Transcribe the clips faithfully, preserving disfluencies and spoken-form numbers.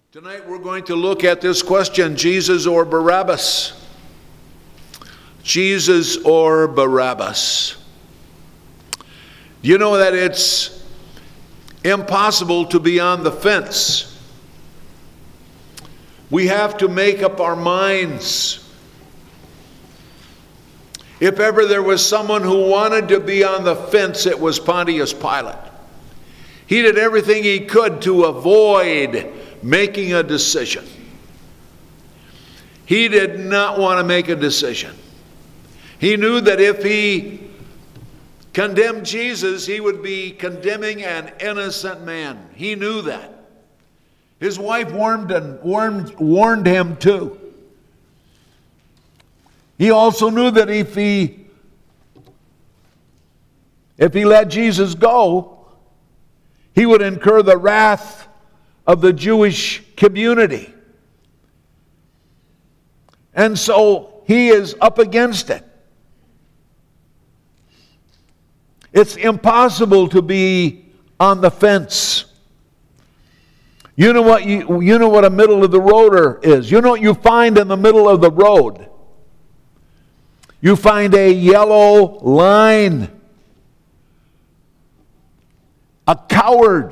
Tonight we're going to look at this question, Jesus or Barabbas? Jesus or Barabbas? You know that it's impossible to be on the fence. We have to make up our minds. If ever there was someone who wanted to be on the fence, it was Pontius Pilate. He did everything he could to avoid making a decision. He did not want to make a decision. He knew that if he condemned Jesus, he would be condemning an innocent man. He knew that. His wife warned and warned, warned him too. He also knew that if he if he let Jesus go, he would incur the wrath of the Jewish community. And so he is up against it. It's impossible to be on the fence. You know what you, you know what a middle of the roader is. You know what you find in the middle of the road? You find a yellow line. A coward.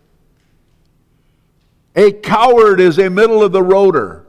A coward is a middle of the roader.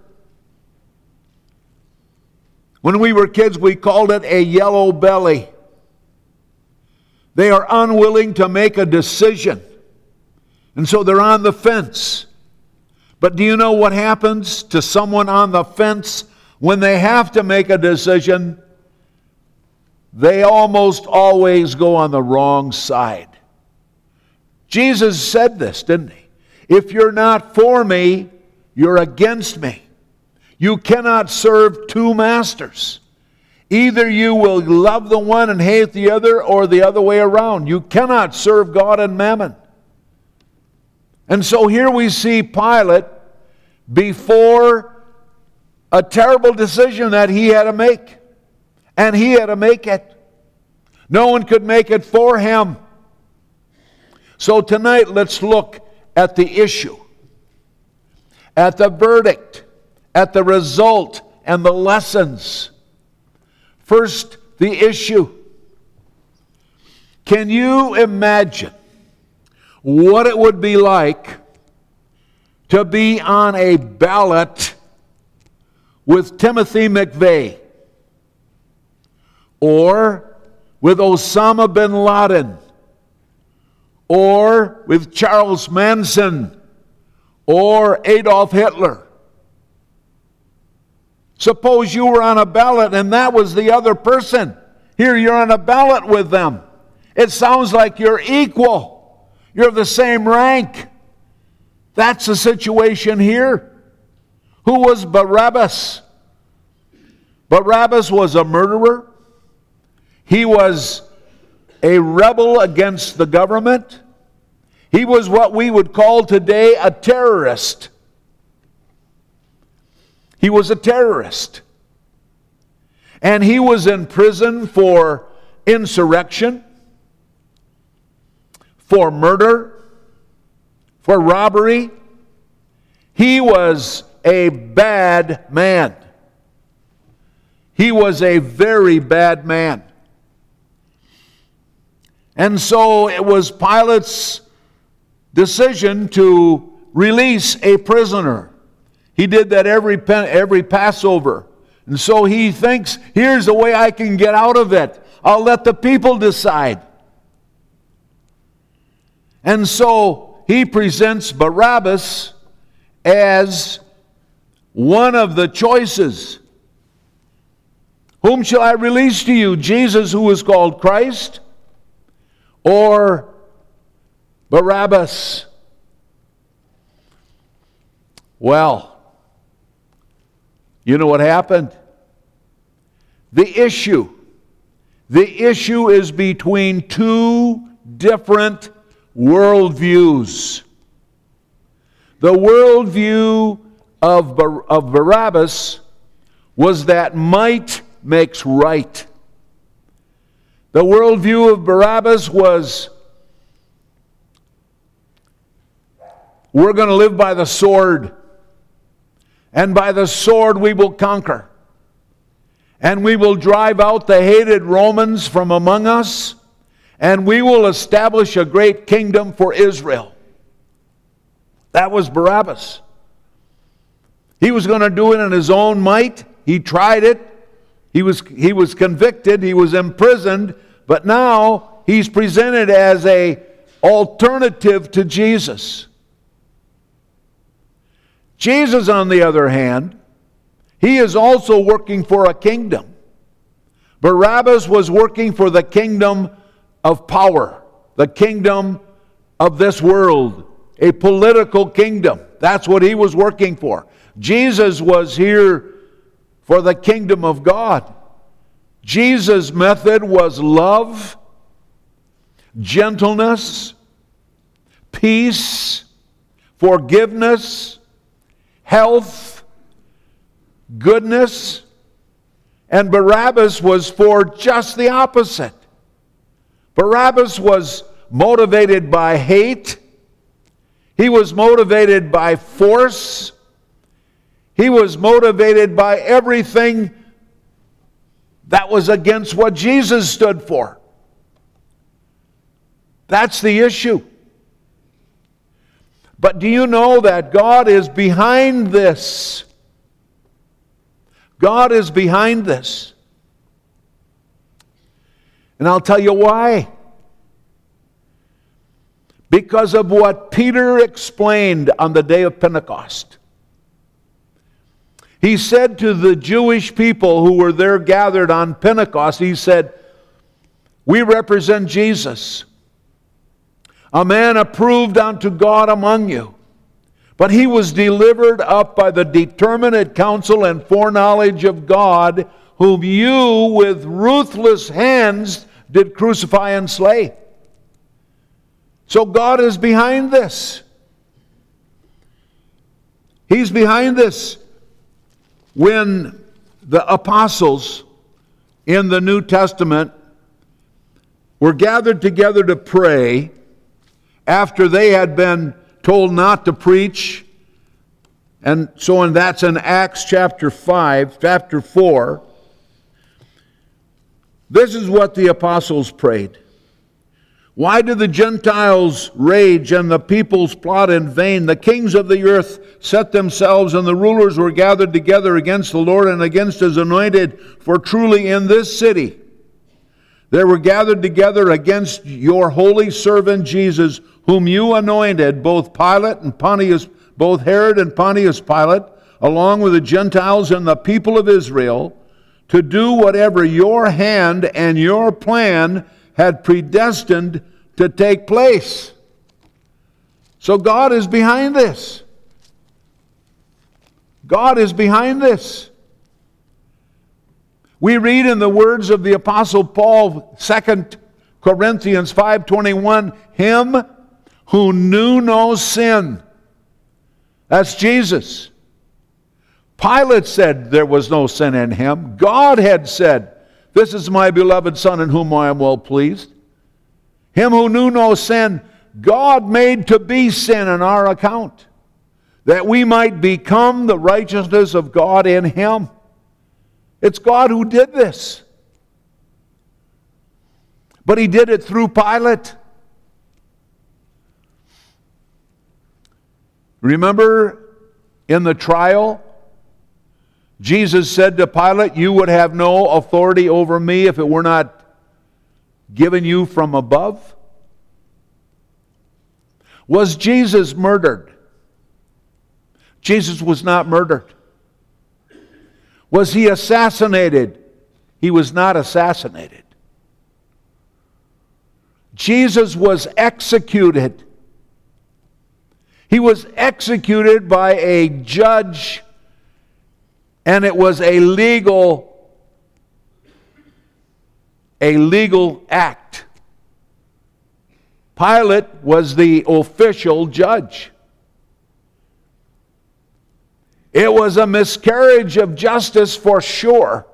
When we were kids, we called it a yellow belly. They are unwilling to make a decision. And so they're on the fence. But do you know what happens to someone on the fence when they have to make a decision? They almost always go on the wrong side. Jesus said this, didn't he? If you're not for me, you're against me. You cannot serve two masters. Either you will love the one and hate the other, or the other way around. You cannot serve God and mammon. And so here we see Pilate before a terrible decision that he had to make. And he had to make it. No one could make it for him. So tonight, let's look at the issue, at the verdict, at the result, and the lessons. First, the issue. Can you imagine what it would be like to be on a ballot with Timothy McVeigh or with Osama bin Laden or with Charles Manson or Adolf Hitler? Suppose you were on a ballot and that was the other person. Here you're on a ballot with them. It sounds like you're equal. You're of the same rank. That's the situation here. Who was Barabbas? Barabbas was a murderer. He was a rebel against the government. He was what we would call today a terrorist. He was a terrorist. And he was in prison for insurrection, for murder, for robbery. He was a bad man. He was a very bad man. And so it was Pilate's decision to release a prisoner. He did that every every Passover. And so he thinks, here's the way I can get out of it. I'll let the people decide. And so he presents Barabbas as one of the choices. Whom shall I release to you? Jesus, who is called Christ, or Barabbas? Well, you know what happened? The issue. The issue is between two different worldviews. The worldview of, Bar- of Barabbas was that might makes right. The worldview of Barabbas was, we're going to live by the sword. and by the sword we will conquer. And we will drive out the hated Romans from among us, and we will establish a great kingdom for Israel. That was Barabbas. He was going to do it in his own might. He tried it. He was, he was convicted. He was imprisoned. But now he's presented as an alternative to Jesus. Jesus, on the other hand, he is also working for a kingdom. Barabbas was working for the kingdom of power, the kingdom of this world, a political kingdom. That's what he was working for. Jesus was here for the kingdom of God. Jesus' method was love, gentleness, peace, forgiveness, health, goodness, and Barabbas was for just the opposite. Barabbas was motivated by hate. He was motivated by force. He was motivated by everything that was against what Jesus stood for. That's the issue. But do you know that God is behind this? God is behind this. And I'll tell you why. Because of what Peter explained on the day of Pentecost. He said to the Jewish people who were there gathered on Pentecost, he said, "We represent Jesus, a man approved unto God among you. But he was delivered up by the determinate counsel and foreknowledge of God, whom you with ruthless hands did crucify and slay." So God is behind this. He's behind this. When the apostles in the New Testament were gathered together to pray, after they had been told not to preach, and so and that's in Acts chapter five, chapter four, this is what the apostles prayed. "Why do the Gentiles rage and the peoples plot in vain? The kings of the earth set themselves, and the rulers were gathered together against the Lord and against his anointed. For truly in this city they were gathered together against your holy servant Jesus, whom you anointed, both Pilate and Pontius, both Herod and Pontius Pilate, along with the Gentiles and the people of Israel, to do whatever your hand and your plan had predestined to take place." So God is behind this. God is behind this. We read in the words of the Apostle Paul, Second Corinthians five twenty-one, "Him who knew no sin." That's Jesus. Pilate said there was no sin in him. God had said, "This is my beloved Son in whom I am well pleased." Him who knew no sin, God made to be sin on our account, that we might become the righteousness of God in him. It's God who did this. But he did it through Pilate. Remember in the trial, Jesus said to Pilate, "You would have no authority over me if it were not given you from above." Was Jesus murdered? Jesus was not murdered. Was he assassinated? He was not assassinated. Jesus was executed. He was executed by a judge, and it was a legal, a legal act. Pilate was the official judge. It was a miscarriage of justice for sure.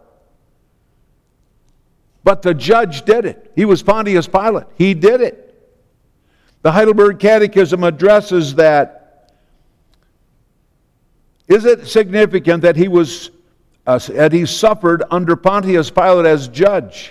But the judge did it. He was Pontius Pilate. He did it. The Heidelberg Catechism addresses that Is it significant that he was uh, that he suffered under Pontius Pilate as judge?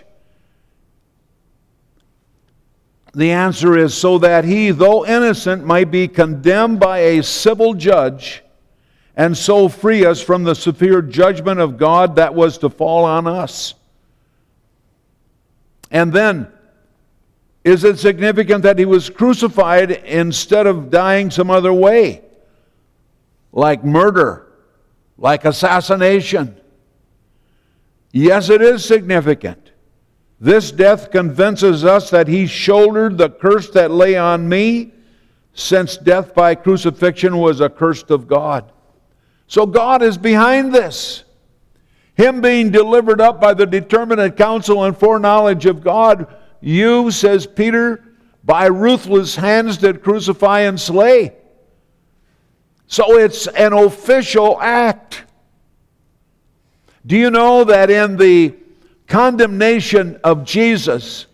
The answer is so that he, though innocent, might be condemned by a civil judge and so free us from the severe judgment of God that was to fall on us. And then, is it significant that he was crucified instead of dying some other way? Like murder, like assassination. Yes, it is significant. This death convinces us that he shouldered the curse that lay on me, since death by crucifixion was a curse of God. So God is behind this. Him being delivered up by the determinate counsel and foreknowledge of God, you, says Peter, by ruthless hands did crucify and slay. So it's an official act. Do you know that in the condemnation of Jesus,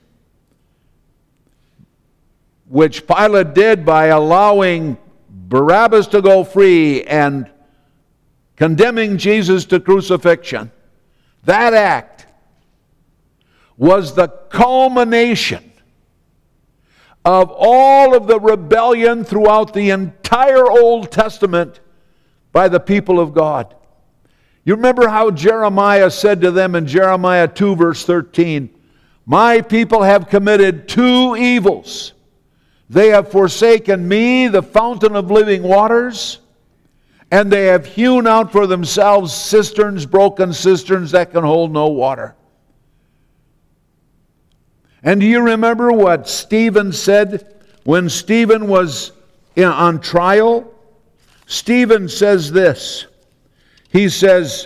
which Pilate did by allowing Barabbas to go free and condemning Jesus to crucifixion, that act was the culmination of all of the rebellion throughout the entire Old Testament by the people of God. You remember how Jeremiah said to them in Jeremiah two verse thirteen, "My people have committed two evils. They have forsaken me, the fountain of living waters, and they have hewn out for themselves cisterns, broken cisterns that can hold no water." And do you remember what Stephen said when Stephen was in, on trial? Stephen says this. He says,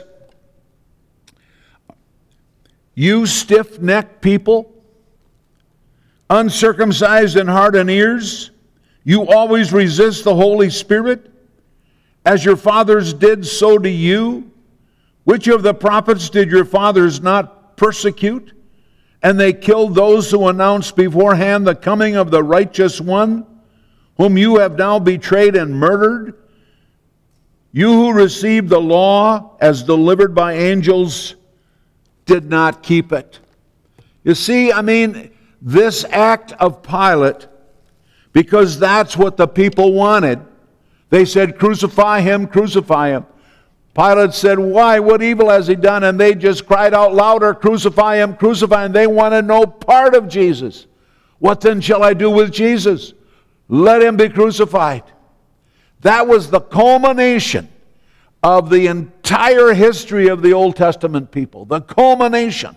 "You stiff-necked people, uncircumcised in heart and ears, you always resist the Holy Spirit. As your fathers did, so do you. Which of the prophets did your fathers not persecute? And they killed those who announced beforehand the coming of the righteous one, whom you have now betrayed and murdered. You who received the law as delivered by angels did not keep it." You see, I mean, this act of Pilate, because that's what the people wanted. They said, "Crucify him, crucify him." Pilate said, "Why? What evil has he done?" And they just cried out louder, "Crucify him, crucify him." They wanted no part of Jesus. "What then shall I do with Jesus? Let him be crucified." That was the culmination of the entire history of the Old Testament people. The culmination.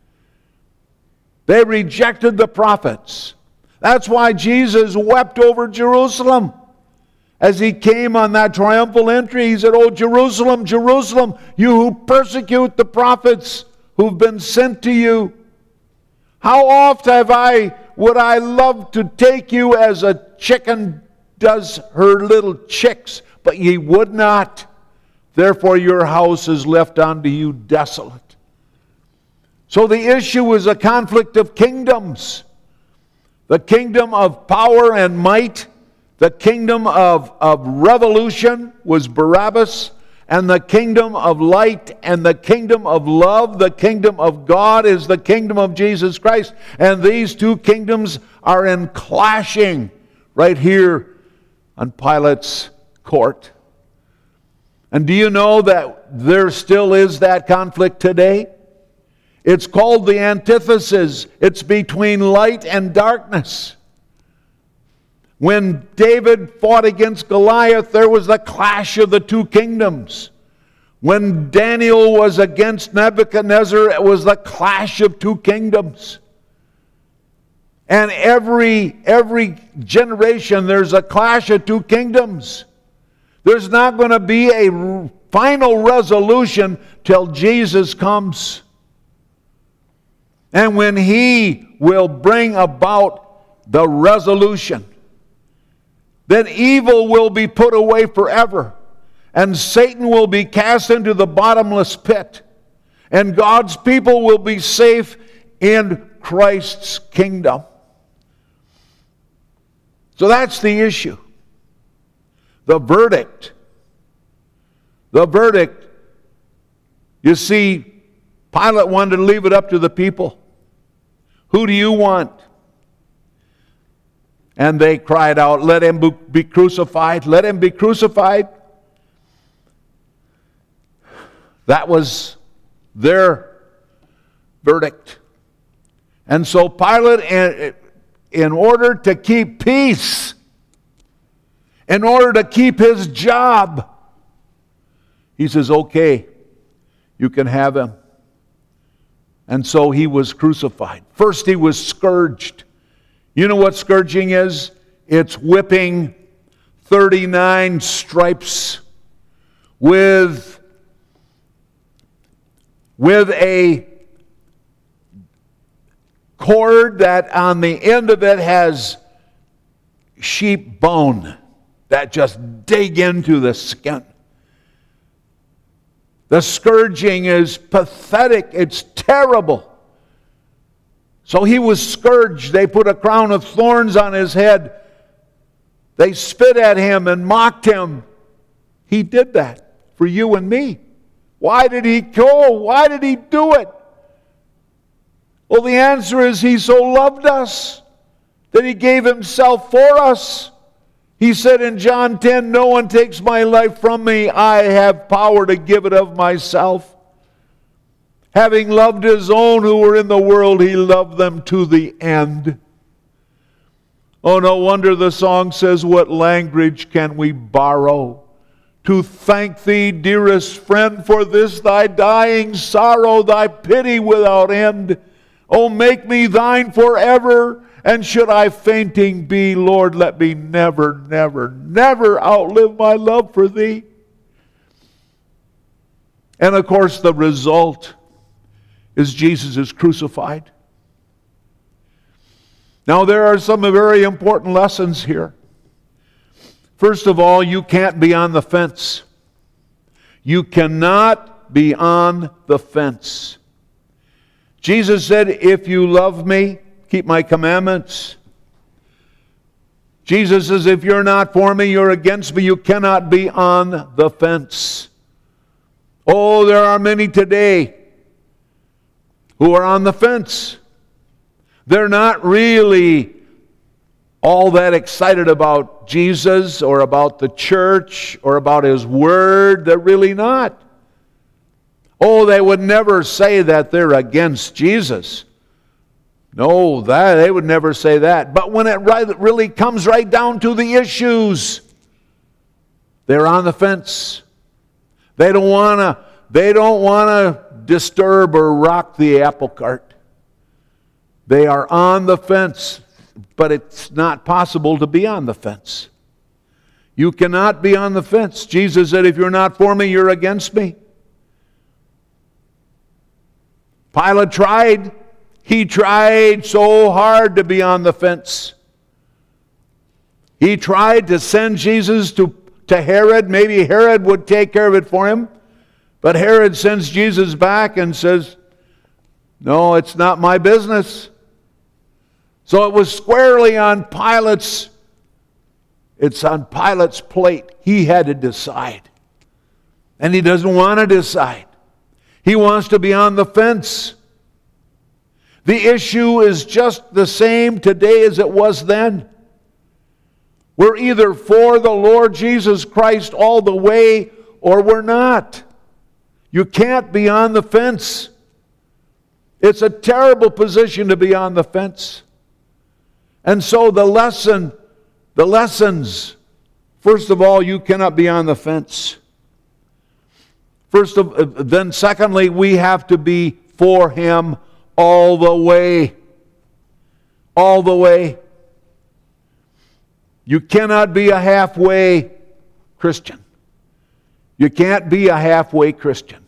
They rejected the prophets. That's why Jesus wept over Jerusalem. As he came on that triumphal entry, he said, "Oh, Jerusalem, Jerusalem, you who persecute the prophets who've been sent to you. How oft have I, would I love to take you as a chicken does her little chicks, but ye would not. Therefore your house is left unto you desolate." So the issue is a conflict of kingdoms. The kingdom of power and might, the kingdom of, of revolution was Barabbas, and the kingdom of light and the kingdom of love, the kingdom of God, is the kingdom of Jesus Christ. And these two kingdoms are in clashing right here on Pilate's court. And do you know that there still is that conflict today? It's called the antithesis. It's between light and darkness. When David fought against Goliath, there was the clash of the two kingdoms. When Daniel was against Nebuchadnezzar, it was the clash of two kingdoms. And every, every generation, there's a clash of two kingdoms. There's not going to be a final resolution till Jesus comes. And when He will bring about the resolution, then evil will be put away forever, and Satan will be cast into the bottomless pit, and God's people will be safe in Christ's kingdom. So that's the issue. The verdict The verdict, you see, Pilate wanted to leave it up to the people. Who do you want? And they cried out, let him be crucified, let him be crucified. That was their verdict. And so Pilate, in order to keep peace, in order to keep his job, he says, okay, you can have him. And so he was crucified. First he was scourged. You know what scourging is? It's whipping thirty-nine stripes with, with a cord that on the end of it has sheep bone that just dig into the skin. The scourging is pathetic. It's terrible. So he was scourged. They put a crown of thorns on his head. They spit at him and mocked him. He did that for you and me. Why did he go? Why did he do it? Well, the answer is he so loved us that he gave himself for us. He said in John ten, no one takes my life from me. I have power to give it of myself. Having loved his own who were in the world, he loved them to the end. Oh, no wonder the song says, what language can we borrow to thank thee, dearest friend, for this thy dying sorrow, thy pity without end. Oh, make me thine forever, and should I fainting be, Lord, let me never, never, never outlive my love for thee. And of course, the result is Jesus is crucified. Now, there are some very important lessons here. First of all, you can't be on the fence. You cannot be on the fence. Jesus said, if you love me, keep my commandments. Jesus says, if you're not for me, you're against me. You cannot be on the fence. Oh, there are many today who are on the fence. They're not really all that excited about Jesus or about the church or about His Word. They're really not. Oh, they would never say that they're against Jesus. No, that they would never say that. But when it really comes right down to the issues, they're on the fence. They don't want to they don't want to disturb or rock the apple cart. They are on the fence, but it's not possible to be on the fence. You cannot be on the fence. Jesus said, if you're not for me, you're against me. Pilate tried. He tried so hard to be on the fence. He tried to send Jesus to, to Herod. Maybe Herod would take care of it for him. But Herod sends Jesus back and says, no, it's not my business. So it was squarely on Pilate's, it's on Pilate's plate. He had to decide. And he doesn't want to decide. He wants to be on the fence. The issue is just the same today as it was then. We're either for the Lord Jesus Christ all the way or we're not. You can't be on the fence. It's a terrible position to be on the fence. And so the lesson, the lessons, first of all, you cannot be on the fence. First of, then secondly, we have to be for Him all the way. All the way. You cannot be a halfway Christian. You can't be a halfway Christian.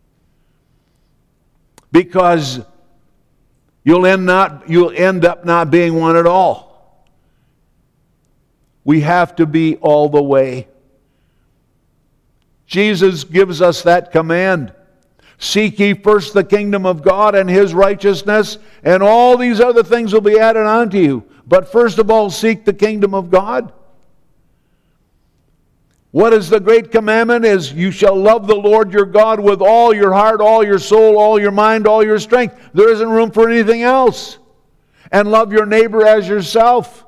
Because you'll end not you'll end up not being one at all. We have to be all the way. Jesus gives us that command. Seek ye first the kingdom of God and His righteousness, and all these other things will be added unto you. But first of all, seek the kingdom of God. What is the great commandment? Is you shall love the Lord your God with all your heart, all your soul, all your mind, all your strength. There isn't room for anything else. And love your neighbor as yourself.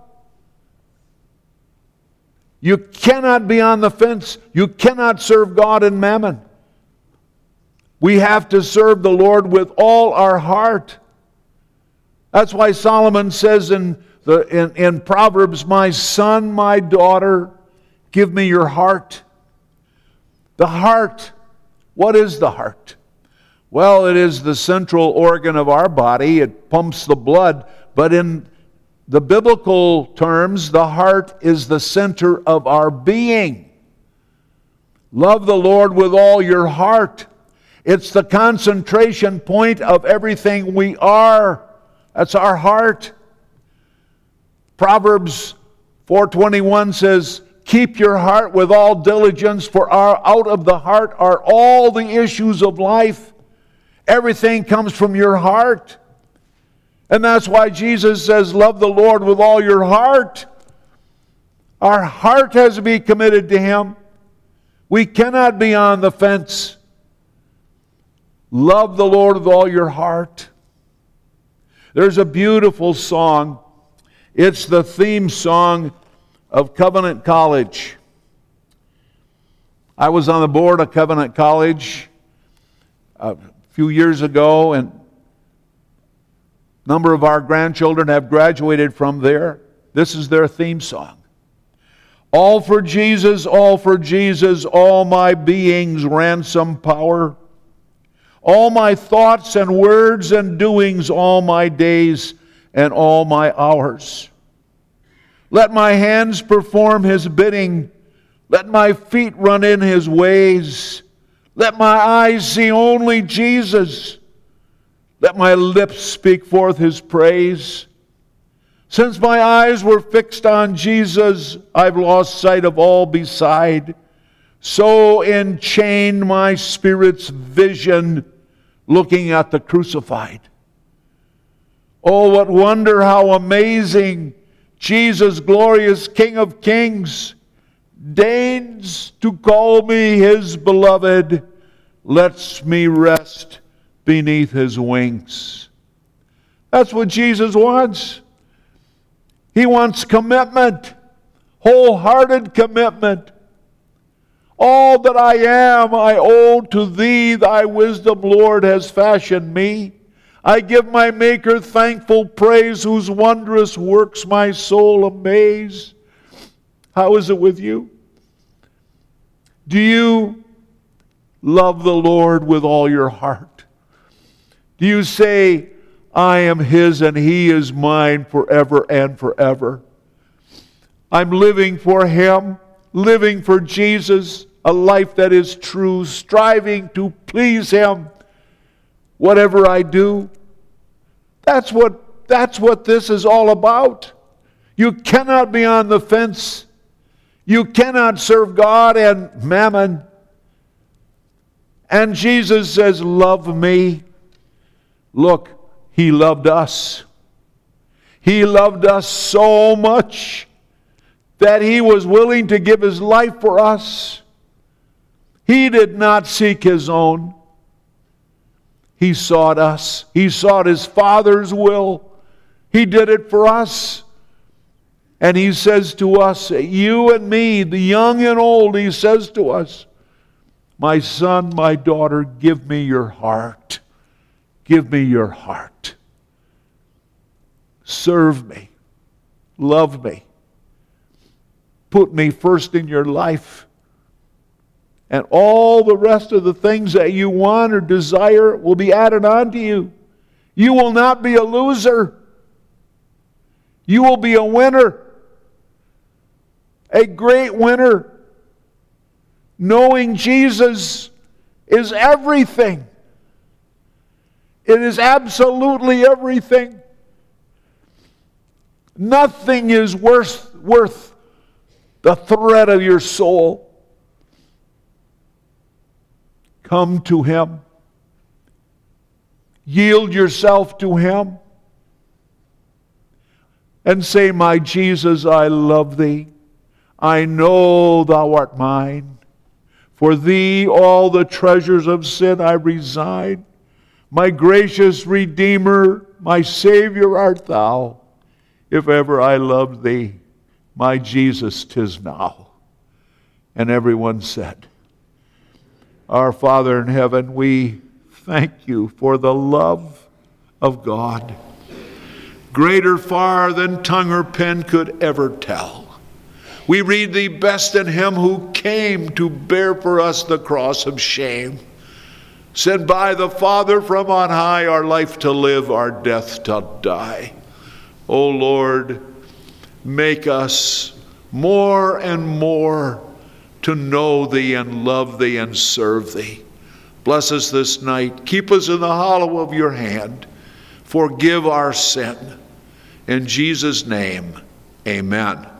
You cannot be on the fence. You cannot serve God and mammon. We have to serve the Lord with all our heart. That's why Solomon says in, the, in, in Proverbs, my son, my daughter, give me your heart. The heart. What is the heart? Well, it is the central organ of our body. It pumps the blood. But in the biblical terms, the heart is the center of our being. Love the Lord with all your heart. It's the concentration point of everything we are. That's our heart. Proverbs four twenty-one says, keep your heart with all diligence, for our, out of the heart are all the issues of life. Everything comes from your heart. And that's why Jesus says, love the Lord with all your heart. Our heart has to be committed to Him. We cannot be on the fence. Love the Lord with all your heart. There's a beautiful song. It's the theme song of Covenant College. I was on the board of Covenant College a few years ago, and a number of our grandchildren have graduated from there. This is their theme song. All for Jesus, all for Jesus, all my being's ransom power. All my thoughts and words and doings, all my days and all my hours. Let my hands perform His bidding. Let my feet run in His ways. Let my eyes see only Jesus. Let my lips speak forth His praise. Since my eyes were fixed on Jesus, I've lost sight of all beside. So enchained my spirit's vision, looking at the crucified. Oh, what wonder, how amazing Jesus, glorious King of kings, deigns to call me His beloved, lets me rest beneath His wings. That's what Jesus wants. He wants commitment, wholehearted commitment. All that I am, I owe to Thee. Thy wisdom, Lord, has fashioned me. I give my Maker thankful praise, whose wondrous works my soul amaze. How is it with you? Do you love the Lord with all your heart? Do you say, I am His and He is mine forever and forever? I'm living for Him, living for Jesus, a life that is true, striving to please Him, whatever I do. That's what, that's what this is all about. You cannot be on the fence. You cannot serve God and mammon. And Jesus says, love me. Look, He loved us. He loved us so much that He was willing to give His life for us. He did not seek His own. He sought us. He sought His Father's will. He did it for us. And He says to us, you and me, the young and old, He says to us, my son, my daughter, give me your heart. Give me your heart. Serve me. Love me. Put me first in your life. And all the rest of the things that you want or desire will be added on to you. You will not be a loser. You will be a winner. A great winner. Knowing Jesus is everything. It is absolutely everything. Nothing is worth, worth the thread of your soul. Come to Him. Yield yourself to Him. And say, my Jesus, I love Thee. I know thou art mine. For thee all the treasures of sin I resign. My gracious Redeemer, my Savior art thou. If ever I loved thee, my Jesus, 'tis now. And everyone said, Our Father in heaven, we thank you for the love of God, greater far than tongue or pen could ever tell. We read thee best in him who came to bear for us the cross of shame, sent by the Father from on high, our life to live, our death to die. O Lord, make us more and more to know thee and love thee and serve thee. Bless us this night. Keep us in the hollow of your hand. Forgive our sin. In Jesus' name, amen.